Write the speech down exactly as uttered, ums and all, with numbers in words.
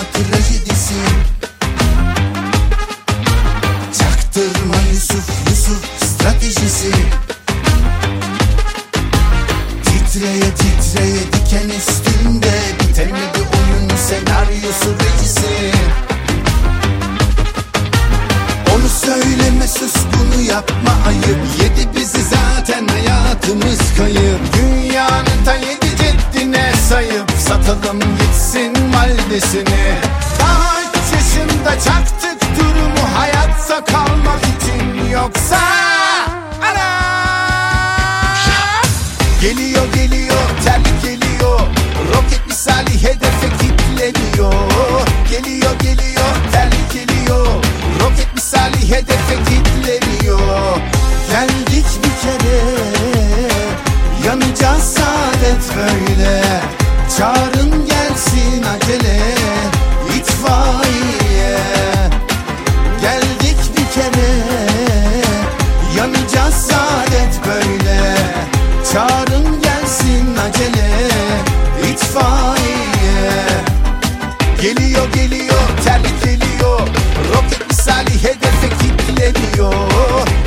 trajedisi. Çaktırma Yusuf, Yusuf stratejisi. Titreye titreye diken üstünde, bitemedi oyun senaryosu rejisi. Onu söyleme, sus, bunu yapma, ayıp. Yedi bizi zaten, hayatımız kayıp. Dünyanın ta yedi ceddine sayıp satalım gitsin valdesini. Daha üç yaşında çaktık durumu, hayatta kalmak için, yoksa ana. Geliyor geliyor terlik geliyor, roket misali hedefe kilitleniyor. Geliyor geliyor terlik geliyor, roket misali hedefe kilitleniyor. Geldik bir kere, yanacağız saadet böyle. Çağırın gelsin acele itfaiye. Geldik bir kere, yanacağız saadet böyle. Çağırın gelsin acele itfaiye. Geliyor geliyor terlik geliyor, roket misali hedefe kilitleniyor.